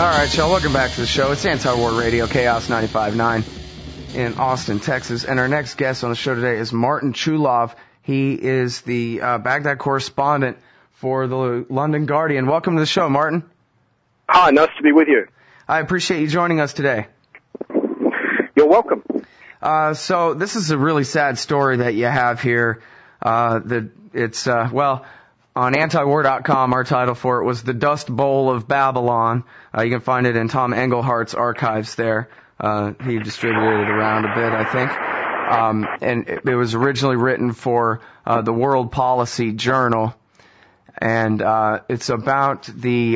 All right, y'all, welcome back to the show. It's Anti-War Radio, Chaos 95.9 in Austin, Texas. And our next guest on the show today is Martin Chulov. He is the Baghdad correspondent for the London Guardian. Welcome to the show, Martin. Hi, nice to be with you. I appreciate you joining us today. You're welcome. So this is a really sad story that you have here. On antiwar.com, our title for it was The Dust Bowl of Babylon. You can find it in Tom Englehart's archives there. He distributed it around a bit, I think. And it was originally written for the World Policy Journal. And it's about the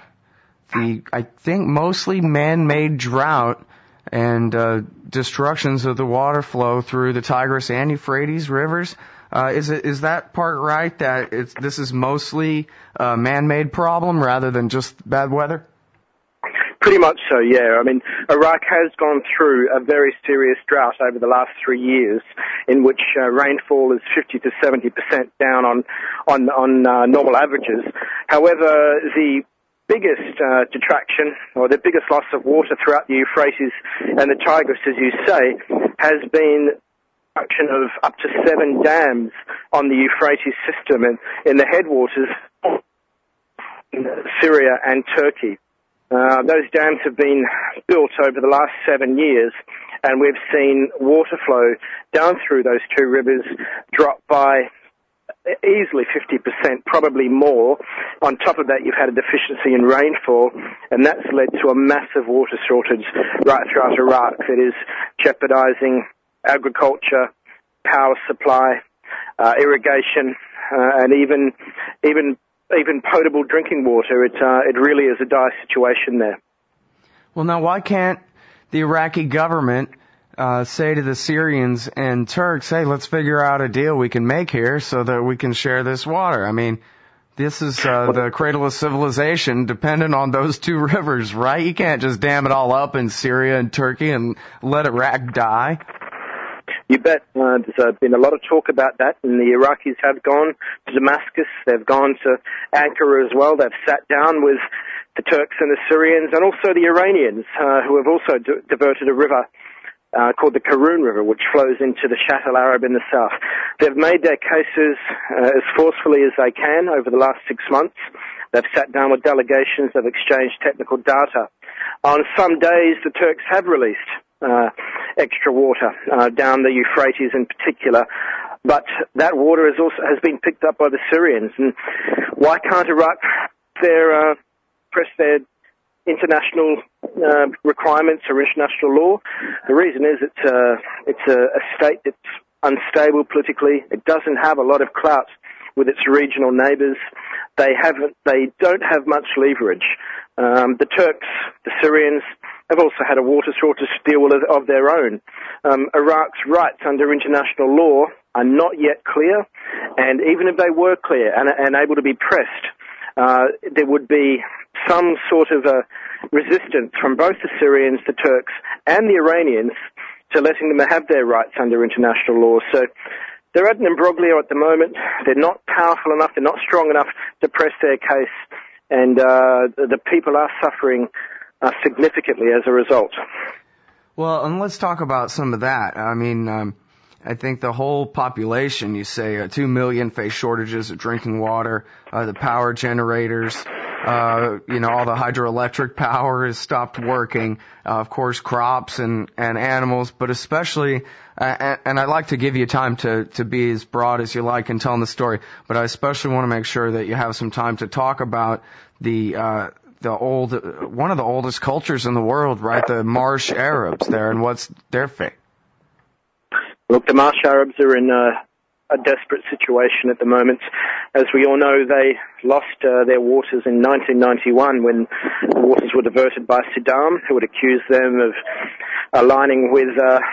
I think mostly man-made drought and destructions of the water flow through the Tigris and Euphrates rivers. Is that part right, that this is mostly a man-made problem rather than just bad weather? Pretty much so, yeah. I mean, Iraq has gone through a very serious drought over the last 3 years, in which rainfall is 50 to 70% down on normal averages. However, the biggest detraction, or the biggest loss of water throughout the Euphrates and the Tigris, as you say, has been construction of up to 7 dams on the Euphrates system and in the headwaters in Syria and Turkey. Those dams have been built over the last 7 years, and we've seen water flow down through those two rivers drop by easily 50%, probably more. On top of that, you've had a deficiency in rainfall, and that's led to a massive water shortage right throughout Iraq that is jeopardizing agriculture, power supply, irrigation, and even potable drinking water. It really is a dire situation there. Well, now, why can't the Iraqi government say to the Syrians and Turks, hey, let's figure out a deal we can make here so that we can share this water? I mean, this is the cradle of civilization dependent on those two rivers, right? You can't just dam it all up in Syria and Turkey and let Iraq die. You bet. There's been a lot of talk about that, and the Iraqis have gone to Damascus. They've gone to Ankara as well. They've sat down with the Turks and the Syrians, and also the Iranians, who have also diverted a river called the Karun River, which flows into the Shatt al-Arab in the south. They've made their cases as forcefully as they can over the last 6 months. They've sat down with delegations. They've exchanged technical data. On some days, the Turks have released extra water down the Euphrates in particular, but that water has been picked up by the Syrians. And why can't Iraq press their international requirements or international law? The reason is it's a state that's unstable politically. It doesn't have a lot of clout with its regional neighbours. They don't have much leverage. The Turks, the Syrians, have also had a water shortage to deal with of their own. Iraq's rights under international law are not yet clear, and even if they were clear and able to be pressed, there would be some sort of a resistance from both the Syrians, the Turks, and the Iranians to letting them have their rights under international law. So they're at an imbroglio at the moment. They're not powerful enough, they're not strong enough to press their case, and the people are suffering significantly as a result. Well, and let's talk about some of that. I mean, I think the whole population, you say 2 million face shortages of drinking water, the power generators, all the hydroelectric power has stopped working, of course, crops and animals, but especially, and I'd like to give you time to be as broad as you like in telling the story, but I especially want to make sure that you have some time to talk about one of the oldest cultures in the world, right? The Marsh Arabs there, and what's their fate? Look, the Marsh Arabs are in a desperate situation at the moment. As we all know, they lost their waters in 1991 when the waters were diverted by Saddam, who would accuse them of aligning with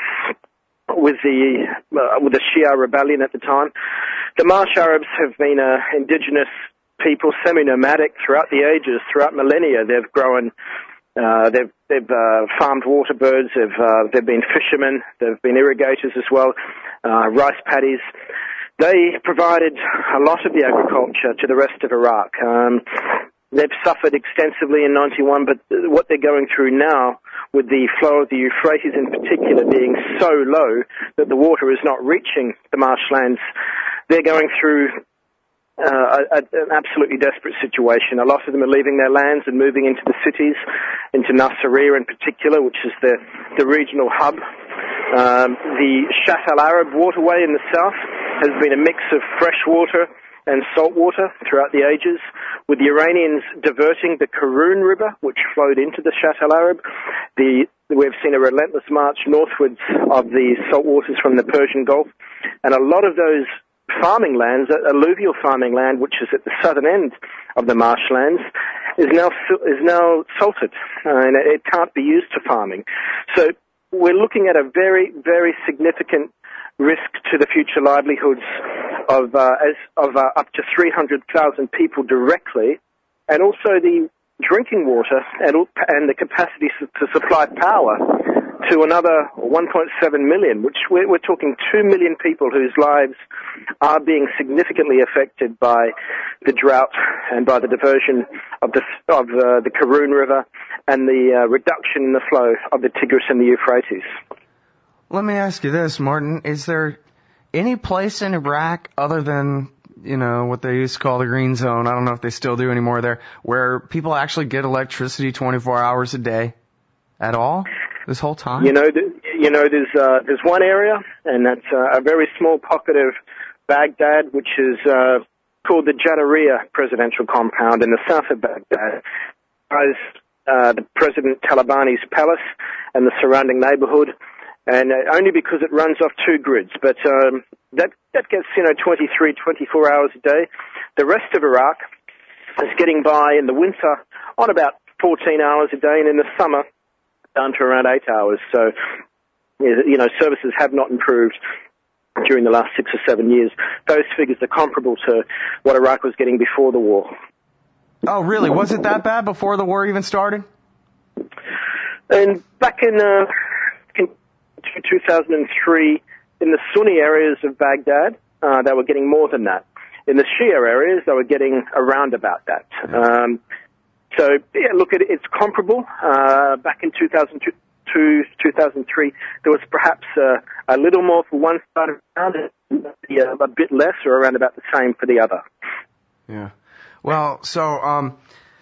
the Shia rebellion at the time. The Marsh Arabs have been indigenous people, semi-nomadic throughout the ages, throughout millennia. They've grown, they've farmed water birds, they've been fishermen, they've been irrigators as well, rice paddies. They provided a lot of the agriculture to the rest of Iraq. They've suffered extensively in 91, but what they're going through now, with the flow of the Euphrates in particular being so low that the water is not reaching the marshlands, they're going through an absolutely desperate situation. A lot of them are leaving their lands and moving into the cities, into Nasiriyah in particular, which is the regional hub. The Shatt al-Arab waterway in the south has been a mix of fresh water and salt water throughout the ages, with the Iranians diverting the Karun River, which flowed into the Shatt al-Arab. We've seen a relentless march northwards of the salt waters from the Persian Gulf, and a lot of those farming lands, alluvial farming land, which is at the southern end of the marshlands, is now salted, and it can't be used for farming. So we're looking at a very, very significant risk to the future livelihoods of up to 300,000 people directly, and also the drinking water and the capacity to supply power to another 1.7 million, which we're talking 2 million people whose lives are being significantly affected by the drought and by the diversion of the Karun River and the reduction in the flow of the Tigris and the Euphrates. Let me ask you this, Martin. Is there any place in Iraq other than, what they used to call the Green Zone, I don't know if they still do anymore there, where people actually get electricity 24 hours a day at all this whole time? There's one area, and that's a very small pocket of Baghdad, which is called the Jadariya Presidential Compound in the south of Baghdad. The President Talabani's palace and the surrounding neighborhood, and only because it runs off two grids. But that gets 23, 24 hours a day. The rest of Iraq is getting by in the winter on about 14 hours a day, and in the summer down to around 8 hours. So, services have not improved during the last 6 or 7 years. Those figures are comparable to what Iraq was getting before the war. Oh, really? Was it that bad before the war even started? And back in 2003, in the Sunni areas of Baghdad, they were getting more than that. In the Shia areas, they were getting around about that. It's comparable. Back in 2002, 2003, there was perhaps a little more for one side of the town, a bit less, or around about the same for the other. Yeah. Well, so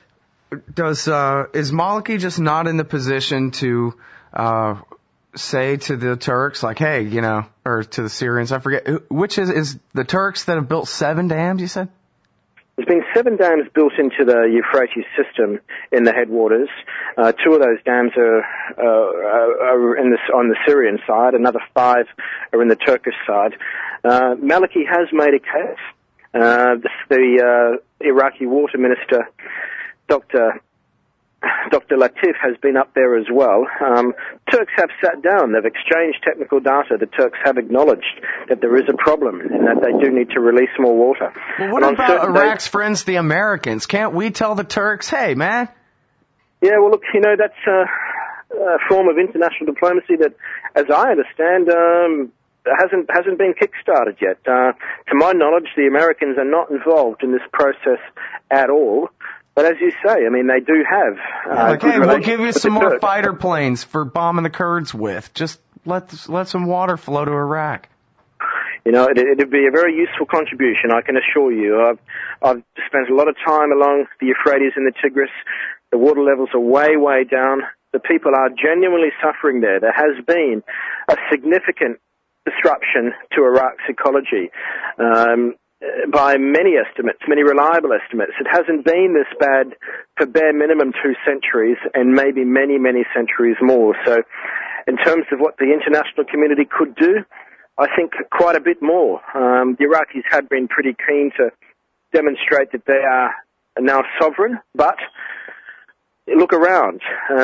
is Maliki just not in the position to say to the Turks, like, hey, or to the Syrians, I forget, which is the Turks that have built 7 dams, you said? There's been 7 dams built into the Euphrates system in the headwaters. 2 of those dams are on the Syrian side. Another 5 are in the Turkish side. Maliki has made a case. The Iraqi water minister, Dr. Latif, has been up there as well. Turks have sat down. They've exchanged technical data. The Turks have acknowledged that there is a problem and that they do need to release more water. Well, what about Iraq's friends, the Americans? Can't we tell the Turks, hey, man? Yeah, well, look, that's a form of international diplomacy that, as I understand, hasn't been kick-started yet. To my knowledge, the Americans are not involved in this process at all. But as you say, they do have. Hey, we'll give you some more fighter planes for bombing the Kurds with. Just let some water flow to Iraq. It'd be a very useful contribution, I can assure you. I've spent a lot of time along the Euphrates and the Tigris. The water levels are way, way down. The people are genuinely suffering there. There has been a significant disruption to Iraq's ecology. By many estimates, many reliable estimates, it hasn't been this bad for bare minimum 2 centuries, and maybe many, many centuries more. So in terms of what the international community could do, I think quite a bit more. The Iraqis have been pretty keen to demonstrate that they are now sovereign, but look around.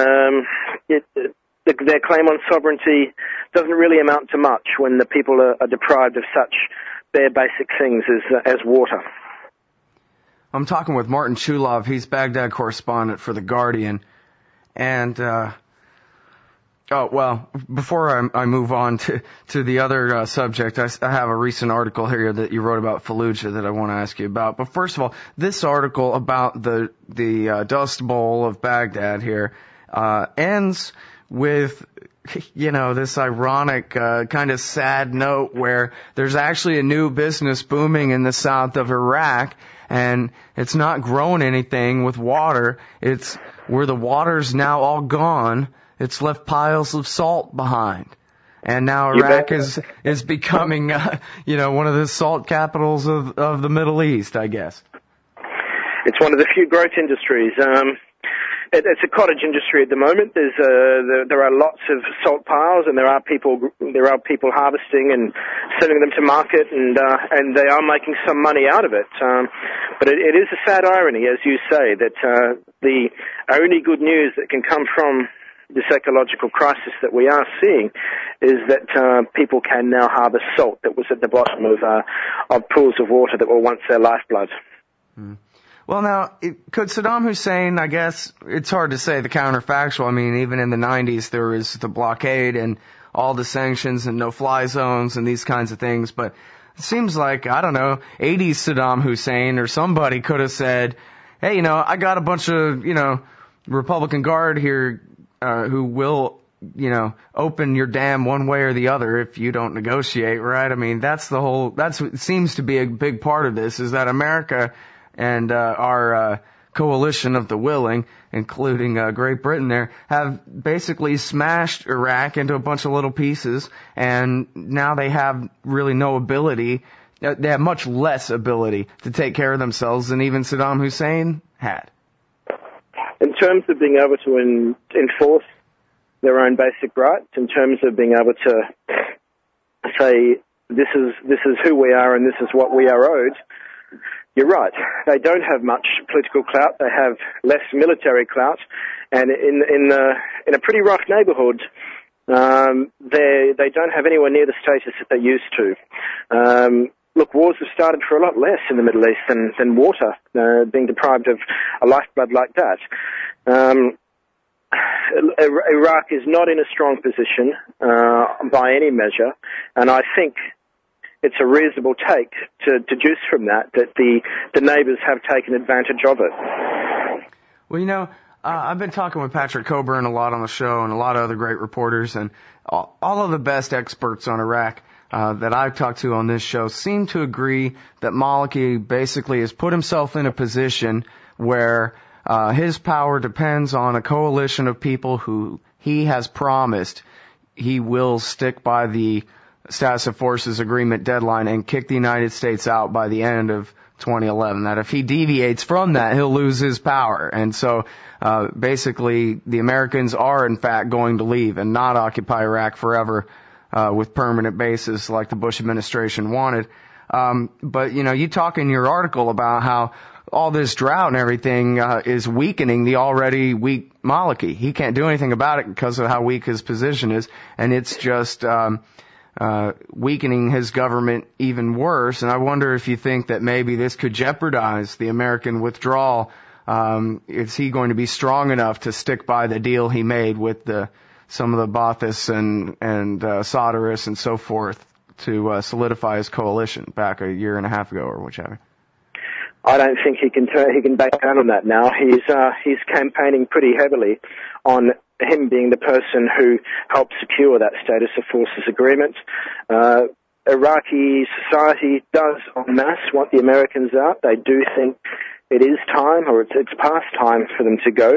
Their claim on sovereignty doesn't really amount to much when the people are deprived of such bare basic things as water. I'm talking with Martin Chulov. He's Baghdad correspondent for The Guardian. And Oh, well, before I move on to the other subject, I have a recent article here that you wrote about Fallujah that I want to ask you about. But first of all, this article about the Dust Bowl of Baghdad here ends with, you know, this ironic kind of sad note where there's actually a new business booming in the south of Iraq, and it's not growing anything with water. It's where the water's now all gone. It's left piles of salt behind. And now Iraq is becoming, you know, one of the salt capitals of the Middle East, I guess. It's one of the few growth industries. It's a cottage industry at the moment. There are lots of salt piles, and there are people harvesting and sending them to market, and they are making some money out of it. But it is a sad irony, as you say, that the only good news that can come from this ecological crisis that we are seeing is that people can now harvest salt that was at the bottom of pools of water that were once their lifeblood. Mm. Well, now, could Saddam Hussein, I guess, it's hard to say the counterfactual. I mean, even in the 90s, there was the blockade and all the sanctions and no-fly zones and these kinds of things. But it seems like, I don't know, 80s Saddam Hussein or somebody could have said, hey, you know, I got a bunch of, you know, Republican Guard here who will, you know, open your dam one way or the other if you don't negotiate, right? I mean, that's what seems to be a big part of this, is that America and our coalition of the willing, including Great Britain there, have basically smashed Iraq into a bunch of little pieces, and now they have really no ability, they have much less ability to take care of themselves than even Saddam Hussein had. In terms of being able to enforce their own basic rights, in terms of being able to say, this is who we are and this is what we are owed, you're right. They don't have much political clout. They have less military clout, and in a pretty rough neighbourhood, they don't have anywhere near the status that they used to. Look, wars have started for a lot less in the Middle East than water, being deprived of a lifeblood like that. Iraq is not in a strong position by any measure, and I think it's a reasonable take to deduce from that the neighbours have taken advantage of it. Well, you know, I've been talking with Patrick Coburn a lot on the show and a lot of other great reporters, and all of the best experts on Iraq that I've talked to on this show seem to agree that Maliki basically has put himself in a position where his power depends on a coalition of people who he has promised he will stick by the Status of Forces Agreement deadline and kick the United States out by the end of 2011. That if he deviates from that, he'll lose his power. And so basically the Americans are in fact going to leave and not occupy Iraq forever with permanent bases like the Bush administration wanted. But, you know, you talk in your article about how all this drought and everything is weakening the already weak Maliki. He can't do anything about it because of how weak his position is, and it's just weakening his government even worse. And I wonder if you think that maybe this could jeopardize the American withdrawal. Is he going to be strong enough to stick by the deal he made with some of the Ba'athis and Soderists and so forth to solidify his coalition back a year and a half ago or whichever? I don't think he can back down on that now. He's campaigning pretty heavily on him being the person who helped secure that Status of Forces agreement. Iraqi society does en masse want the Americans out. They do think it is time, or it's past time for them to go.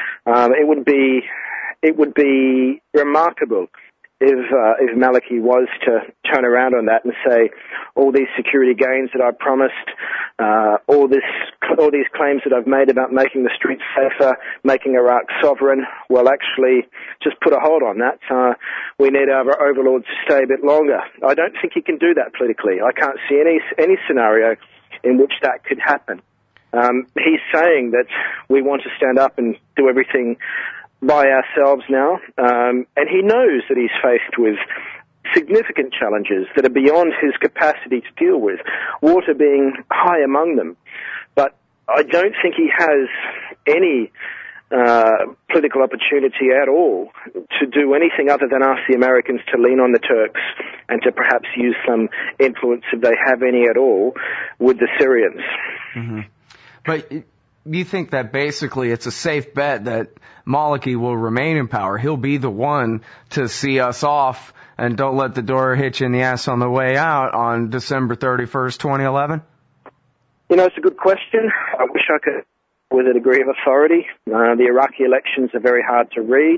It would be remarkable if Maliki was to turn around on that and say, all these security gains that I promised, all these claims that I've made about making the streets safer, making Iraq sovereign, well, actually, just put a hold on that. We need our overlords to stay a bit longer. I don't think he can do that politically. I can't see any scenario in which that could happen. He's saying that we want to stand up and do everything by ourselves now, and he knows that he's faced with significant challenges that are beyond his capacity to deal with, water being high among them. But I don't think he has any political opportunity at all to do anything other than ask the Americans to lean on the Turks and to perhaps use some influence, if they have any at all, with the Syrians. Mm-hmm. But you think that basically it's a safe bet that Maliki will remain in power. He'll be the one to see us off and don't let the door hit you in the ass on the way out on December 31st, 2011? It's a good question. I wish I could with a degree of authority. The Iraqi elections are very hard to read.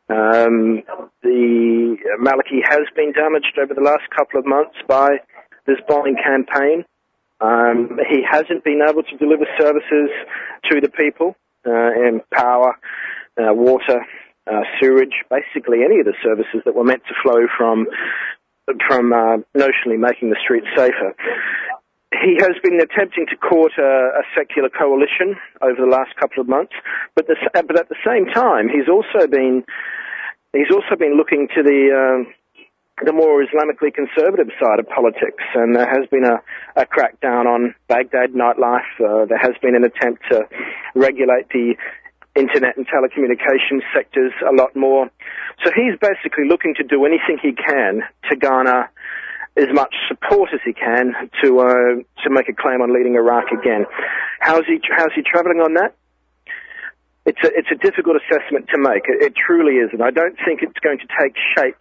The Maliki has been damaged over the last couple of months by this bombing campaign. He hasn't been able to deliver services to the people in power, water, sewage, basically any of the services that were meant to flow from notionally making the streets safer. He has been attempting to court a secular coalition over the last couple of months, but at the same time, he's also been looking to the more Islamically conservative side of politics, and there has been a crackdown on Baghdad nightlife. There has been an attempt to regulate the internet and telecommunications sectors a lot more. So he's basically looking to do anything he can to garner as much support as he can to make a claim on leading Iraq again. How's he travelling on that? It's a difficult assessment to make. It truly is, and I don't think it's going to take shape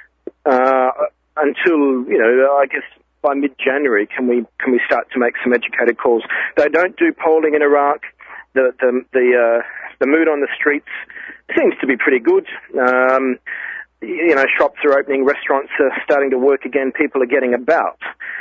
until I guess by mid-January can we start to make some educated calls. They don't do polling in Iraq. The mood on the streets seems to be pretty good. Shops are opening, restaurants are starting to work again, people are getting about.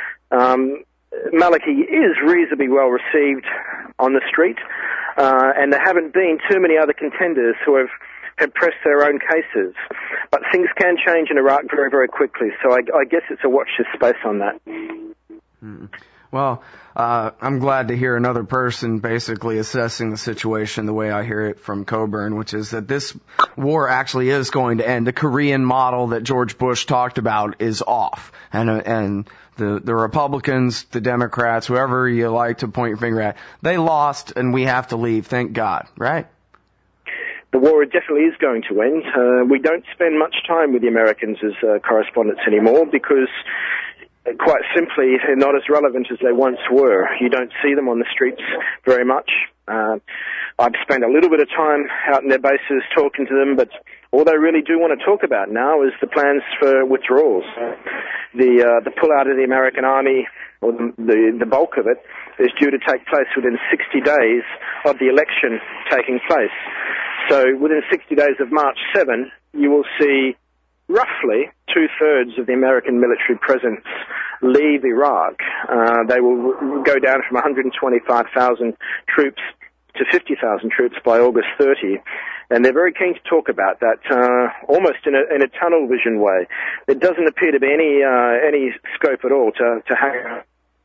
Maliki is reasonably well received on the street, and there haven't been too many other contenders who have pressed their own cases. But things can change in Iraq very, very quickly, so I guess it's a watch this space on that. Mm. Well, I'm glad to hear another person basically assessing the situation the way I hear it from Coburn, which is that this war actually is going to end. The Korean model that George Bush talked about is off. And the Republicans, the Democrats, whoever you like to point your finger at, they lost and we have to leave, thank God, right? The war definitely is going to end. We don't spend much time with the Americans as correspondents anymore because quite simply, they're not as relevant as they once were. You don't see them on the streets very much. I've spent a little bit of time out in their bases talking to them, but all they really do want to talk about now is the plans for withdrawals. The pull-out of the American Army, or the bulk of it, is due to take place within 60 days of the election taking place. So within 60 days of March 7, you will see roughly 2/3 of the American military presence leave Iraq. They will go down from 125,000 troops to 50,000 troops by August 30. And they're very keen to talk about that, almost in a tunnel vision way. There doesn't appear to be any scope at all to hang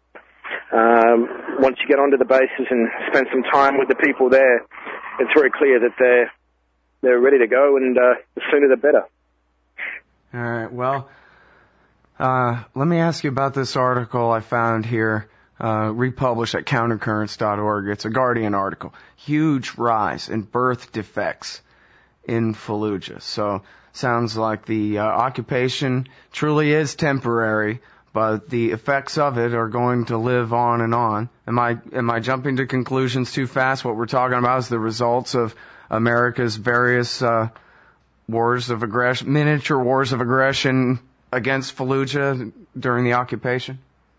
on. Once you get onto the bases and spend some time with the people there, it's very clear that they're ready to go, and the sooner the better. All right. Well, let me ask you about this article I found here, republished at countercurrents.org. It's a Guardian article. Huge rise in birth defects in Fallujah. So sounds like the occupation truly is temporary, but the effects of it are going to live on and on. Am I jumping to conclusions too fast? What we're talking about is the results of America's various wars of aggression, miniature wars of aggression against Fallujah during the occupation?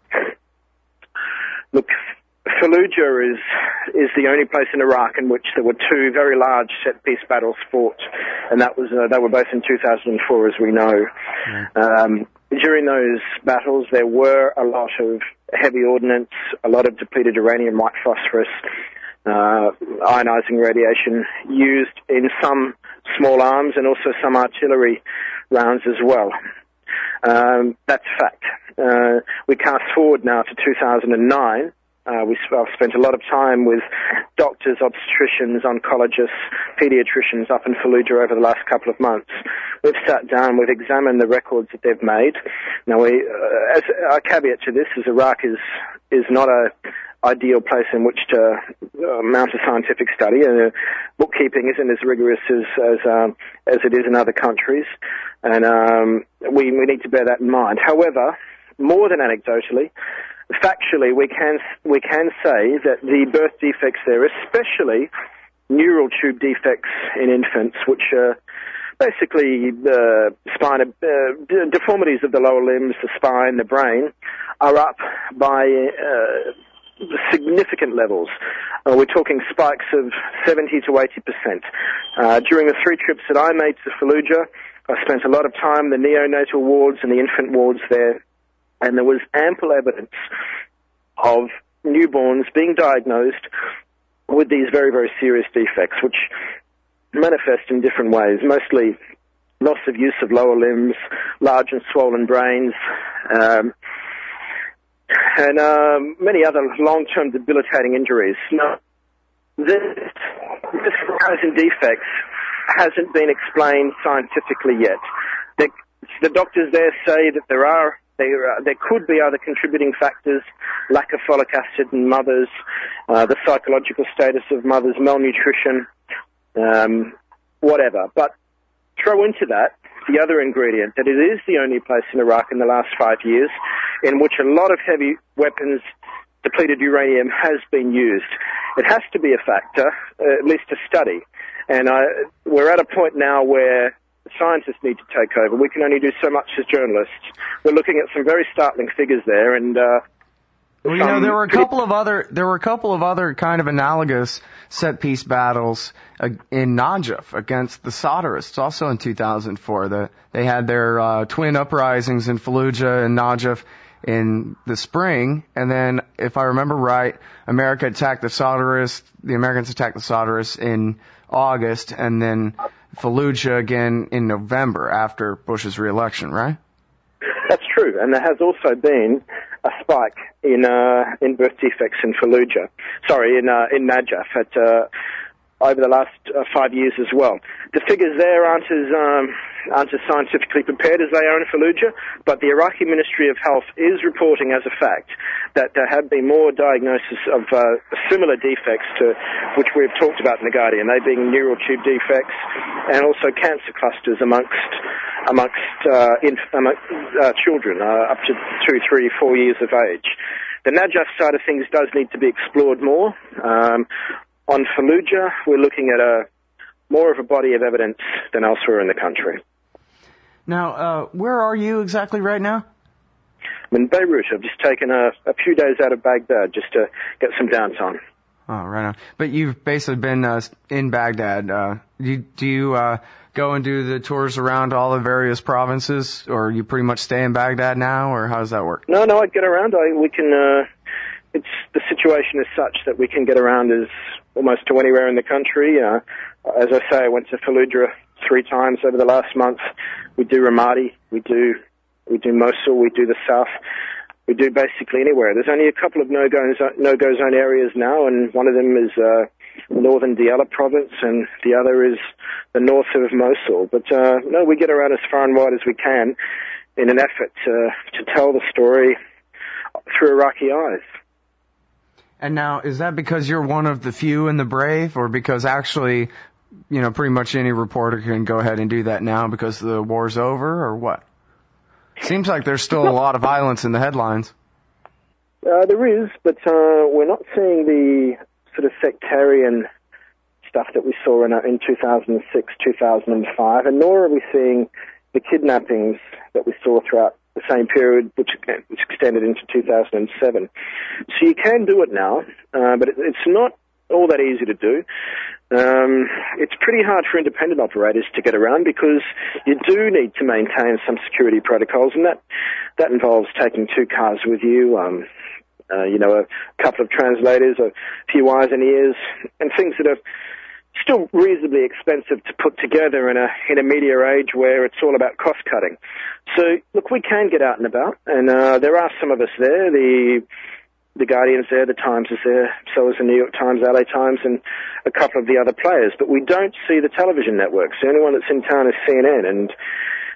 Look, Fallujah is the only place in Iraq in which there were two very large set-piece battles fought, and they were both in 2004, as we know. Yeah. During those battles, there were a lot of heavy ordnance, a lot of depleted uranium, white phosphorus, ionizing radiation used in some small arms and also some artillery rounds as well. That's a fact. We cast forward now to 2009. I've spent a lot of time with doctors, obstetricians, oncologists, pediatricians up in Fallujah over the last couple of months. We've sat down, we've examined the records that they've made. Now, as a caveat to this is Iraq is not a ideal place in which to mount a scientific study. And bookkeeping isn't as rigorous as it is in other countries, and we need to bear that in mind. However, more than anecdotally, factually, we can say that the birth defects there, especially neural tube defects in infants, which are basically deformities of the lower limbs, the spine, the brain, are up by significant levels. We're talking spikes of 70 to 80%. During the 3 trips that I made to Fallujah, I spent a lot of time in the neonatal wards and the infant wards there, and there was ample evidence of newborns being diagnosed with these very, very serious defects, which manifest in different ways, mostly loss of use of lower limbs, large and swollen brains, and many other long-term debilitating injuries. Now, this rise in defects hasn't been explained scientifically yet. The doctors there say that there could be other contributing factors, lack of folic acid in mothers, the psychological status of mothers, malnutrition, whatever. But throw into that the other ingredient, that it is the only place in Iraq in the last 5 years in which a lot of heavy weapons, depleted uranium, has been used. It has to be a factor, at least to study. And we're at a point now where scientists need to take over. We can only do so much as journalists. We're looking at some very startling figures there, and well, you know, there were a couple of other kind of analogous set piece battles in Najaf against the Sodderists, also in 2004. They had their twin uprisings in Fallujah and Najaf in the spring, and then, if I remember right, the Americans attacked the Sodderists in August, and then Fallujah again in November after Bush's re-election, right? That's true, and there has also been a spike in birth defects in Fallujah. In Najaf over the last 5 years as well. The figures there aren't as scientifically prepared as they are in Fallujah, but the Iraqi Ministry of Health is reporting as a fact that there have been more diagnoses of similar defects to which we've talked about in The Guardian, they being neural tube defects and also cancer clusters amongst children up to 2, 3, 4 years of age. The Najaf side of things does need to be explored more. On Fallujah, we're looking at more of a body of evidence than elsewhere in the country. Now, where are you exactly right now? I'm in Beirut. I've just taken a few days out of Baghdad just to get some downtime. Oh, right on. But you've basically been in Baghdad. Do you go and do the tours around all the various provinces, or you pretty much stay in Baghdad now, or how does that work? No, I get around. The situation is such that we can get around as almost to anywhere in the country. As I say, I went to Fallujah 3 times over the last month. We do Ramadi, we do Mosul, we do the south. We do basically anywhere. There's only a couple of no-go zone areas now, and one of them is northern Diyala province, and the other is the north of Mosul. But no, we get around as far and wide as we can in an effort to tell the story through Iraqi eyes. And now, is that because you're one of the few and the brave, or because actually, pretty much any reporter can go ahead and do that now because the war's over, or what? Seems like there's still a lot of violence in the headlines. There is, but we're not seeing the sort of sectarian stuff that we saw in 2006, 2005, and nor are we seeing the kidnappings that we saw throughout the same period, which extended into 2007. So you can do it now, but it's not all that easy to do. It's pretty hard for independent operators to get around because you do need to maintain some security protocols, and that involves taking 2 cars with you, a couple of translators, a few eyes and ears, and things that are still reasonably expensive to put together in a media age where it's all about cost cutting. So, look, we can get out and about, and there are some of us there. The Guardian's there, the Times is there, so is the New York Times, LA Times, and a couple of the other players. But we don't see the television networks. The only one that's in town is CNN, and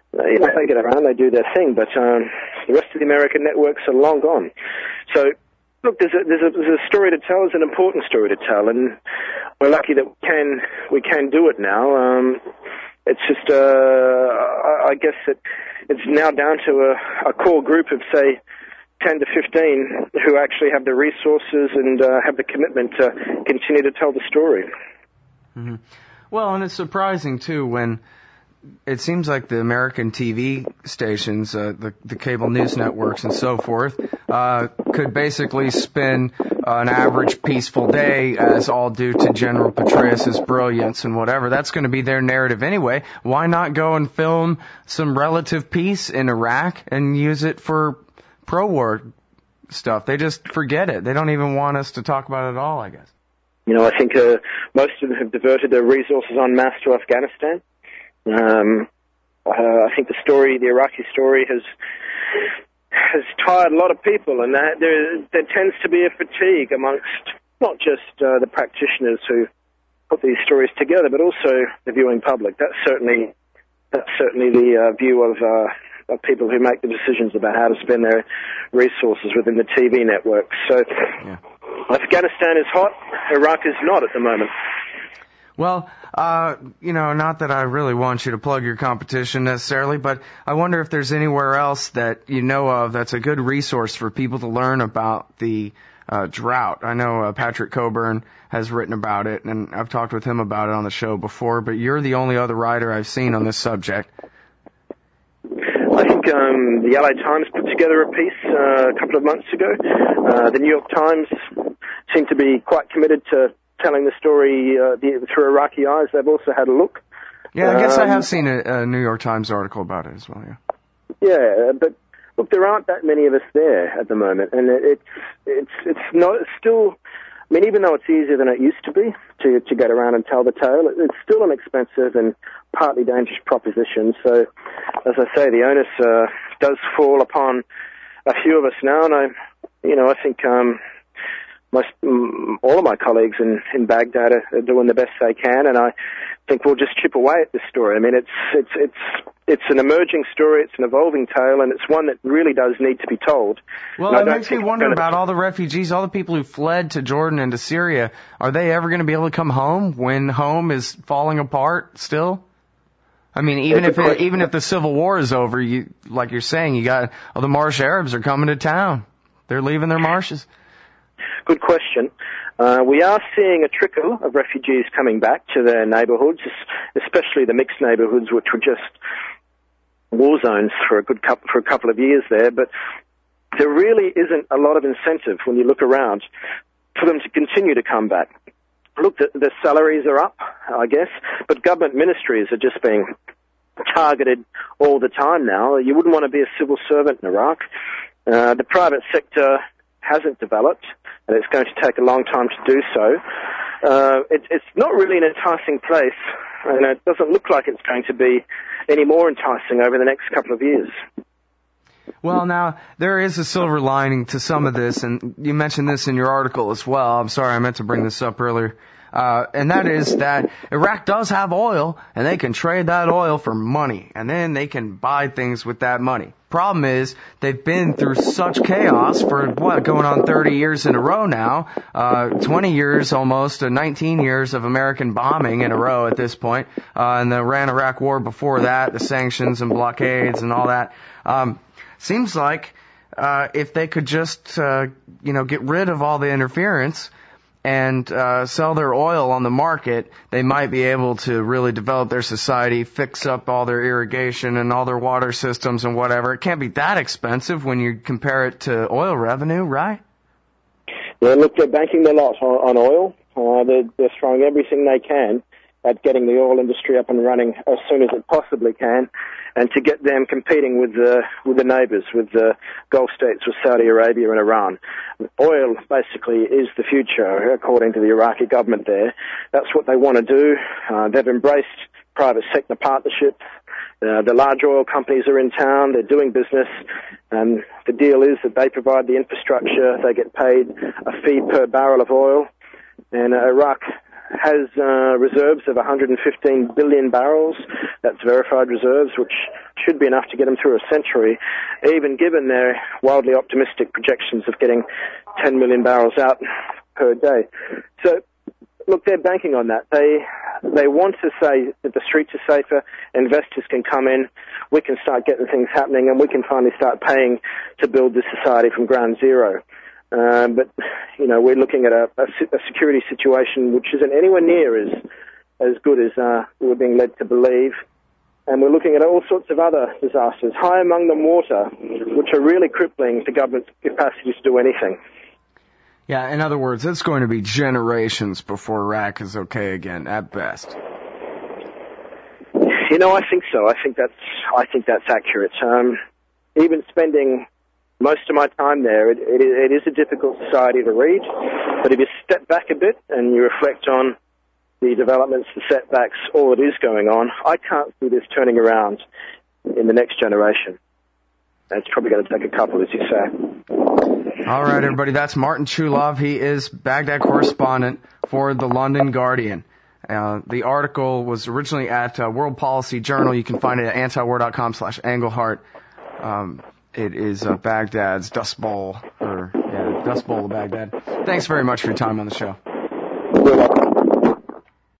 they get around, they do their thing, but the rest of the American networks are long gone. So Look, there's a story to tell. It's an important story to tell, and we're lucky that we can do it now. It's just, I guess that it's now down to a core group of, say, 10 to 15 who actually have the resources and have the commitment to continue to tell the story. Mm-hmm. Well, and it's surprising, too, when it seems like the American TV stations, the cable news networks and so forth, could basically spin an average peaceful day as all due to General Petraeus' brilliance and whatever. That's going to be their narrative anyway. Why not go and film some relative peace in Iraq and use it for pro-war stuff? They just forget it. They don't even want us to talk about it at all, I guess. You know, I think most of them have diverted their resources en masse to Afghanistan. I think the Iraqi story has tired a lot of people, and there tends to be a fatigue amongst not just the practitioners who put these stories together, but also the viewing public. That's certainly the view of people who make the decisions about how to spend their resources within the TV networks. So, yeah. Afghanistan is hot, Iraq is not at the moment. Well, not that I really want you to plug your competition necessarily, but I wonder if there's anywhere else that you know of that's a good resource for people to learn about the drought. I know Patrick Coburn has written about it, and I've talked with him about it on the show before, but you're the only other writer I've seen on this subject. I think the LA Times put together a piece a couple of months ago. The New York Times seemed to be quite committed to telling the story through Iraqi eyes. They've also had a look. Yeah, I guess I have seen a New York Times article about it as well, yeah. Yeah, but look, there aren't that many of us there at the moment, and it's not still. I mean, even though it's easier than it used to be to get around and tell the tale, it's still an expensive and partly dangerous proposition. So, as I say, the onus does fall upon a few of us now, and I think all of my colleagues in Baghdad are doing the best they can, and I think we'll just chip away at this story. I mean, it's an emerging story, it's an evolving tale, and it's one that really does need to be told. Well, it makes me wonder about all the refugees, all the people who fled to Jordan and to Syria. Are they ever going to be able to come home when home is falling apart still? I mean, even if the civil war is over, like you're saying, the Marsh Arabs are coming to town. They're leaving their marshes. Good question. We are seeing a trickle of refugees coming back to their neighbourhoods, especially the mixed neighbourhoods, which were just war zones for a couple of years there. But there really isn't a lot of incentive when you look around for them to continue to come back. Look, the salaries are up, I guess, but government ministries are just being targeted all the time now. You wouldn't want to be a civil servant in Iraq. The private sector hasn't developed, and it's going to take a long time to do so. It's not really an enticing place, and it doesn't look like it's going to be any more enticing over the next couple of years. Well, now, there is a silver lining to some of this, and you mentioned this in your article as well. I'm sorry, I meant to bring this up earlier. And that is that Iraq does have oil, and they can trade that oil for money, and then they can buy things with that money. Problem is, they've been through such chaos for, going on 30 years in a row now, 20 years almost, 19 years of American bombing in a row at this point, and the Iran-Iraq war before that, the sanctions and blockades and all that. Seems like if they could just, get rid of all the interference and sell their oil on the market, they might be able to really develop their society, fix up all their irrigation and all their water systems and whatever. It can't be that expensive when you compare it to oil revenue, right? Yeah, look, they're banking their lot on oil. They're throwing everything they can at getting the oil industry up and running as soon as it possibly can, and to get them competing with the neighbours, with the Gulf states, with Saudi Arabia and Iran. Oil basically is the future, according to the Iraqi government there. That's what they want to do. They've embraced private sector partnerships. The large oil companies are in town. They're doing business. And the deal is that they provide the infrastructure. They get paid a fee per barrel of oil. And Iraq has reserves of 115 billion barrels. That's verified reserves, which should be enough to get them through a century, even given their wildly optimistic projections of getting 10 million barrels out per day. So, look, they're banking on that. They want to say that the streets are safer, investors can come in, we can start getting things happening, and we can finally start paying to build this society from ground zero. But, you know, we're looking at a security situation which isn't anywhere near as good as we're being led to believe. And we're looking at all sorts of other disasters, high among them water, which are really crippling the government's capacity to do anything. Yeah, in other words, it's going to be generations before Iraq is okay again, at best. You know, I think so. I think that's accurate. Even spending most of my time there, it is a difficult society to read. But if you step back a bit and you reflect on the developments, the setbacks, all that is going on, I can't see this turning around in the next generation. And it's probably going to take a couple, as you say. All right, everybody, that's Martin Chulov. He is Baghdad correspondent for the London Guardian. The article was originally at World Policy Journal. You can find it at antiwar.com/Engelhardt. It is Baghdad's Dust Bowl, Dust Bowl of Baghdad. Thanks very much for your time on the show. You're welcome.